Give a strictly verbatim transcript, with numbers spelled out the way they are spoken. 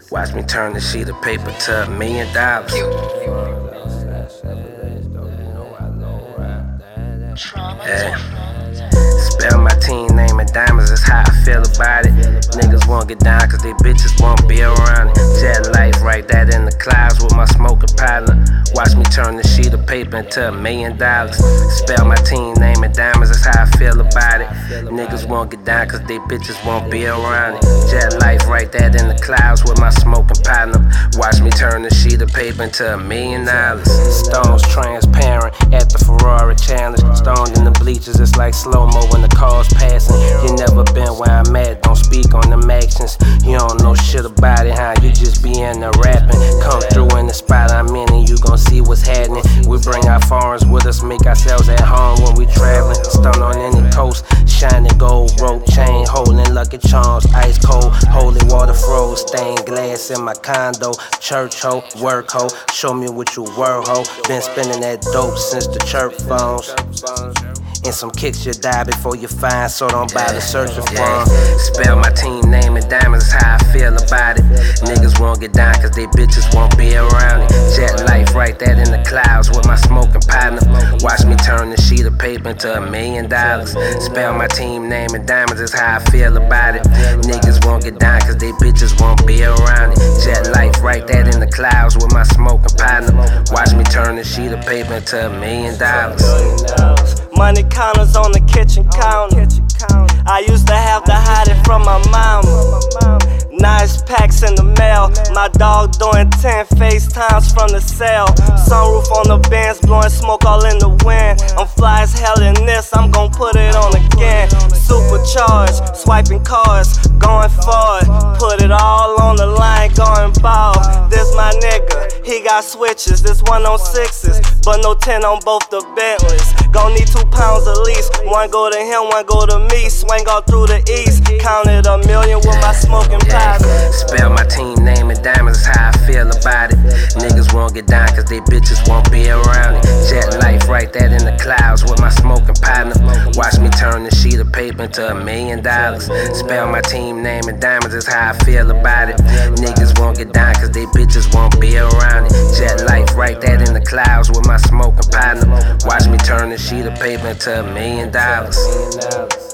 Watch me turn the sheet of paper to a million dollars. Yeah. Spell my team name and diamonds, that's how I feel about it. Niggas won't get down cause they bitches won't be around it. Jet life, write that in the clouds with my smoking partner. Watch me turn the sheet of paper into a million dollars. Spell my team name and diamonds, that's how I feel about it. Niggas won't get down cause they bitches won't be around it. Jet life, write that in the clouds with my smoking partner. Watch me turn the sheet of paper into a million dollars. Stones transparent at the Ferrari challenge. Stoned in the bleachers, it's like slow-mo when the car's passing. You never been where I'm at, don't speak on them actions. You don't know shit about it, huh? You just be in there rapping. Come through in the spot I'm in and you gon' see what's happening. We bring our foreigns with us, make ourselves at home when we traveling. Stone on any coast, shining gold, rope chain, holding lucky charms, ice cold, holy water froze, stained glass in my condo, church ho, work ho, show me what you were ho. Been spending that dope since the church phones. And some kicks you die before you find, so don't bother searching for them. Spell my team name and diamonds, that's how I feel about it. Niggas won't get down cause they bitches won't be around it. Jet life, write that in the clouds with my smoking partner. Watch me turn the sheet of paper into a million dollars. Spell my team name and diamonds, that's how I feel about it. Niggas won't get down cause they bitches won't be around it. Jet life, write that in the clouds with my smoking partner. Watch me turn the sheet of paper into a million dollars. Money counters on the kitchen counter. I used to have to hide it from my mama. Nice packs in the mail. My dog doing ten FaceTimes from the cell. Sunroof on the Benz, blowing smoke all in the wind. I'm fly as hell in this, I'm gon' put it on again. Supercharged, swiping cards, going forward. Put it all on the line, going ball. This my nigga, he got switches. This one on sixes, but no ten on both the Bentleys. Gon' need two pounds at least. One go to him, one go to me. Swing all through the east. Counted a million with my smoking partner. Spell my team name and diamonds, that's how I feel about it. Niggas won't get down cause they bitches won't be around it. Jet life, write that in the clouds with my smoking partner. Watch me turn the sheet of paper into a million dollars. Spell my team name and diamonds, that's how I feel about it. Niggas won't get down cause they bitches won't be around it. Jet life, write that in the clouds with my smoking partner. Watch me turn the sheet of paper into a million dollars.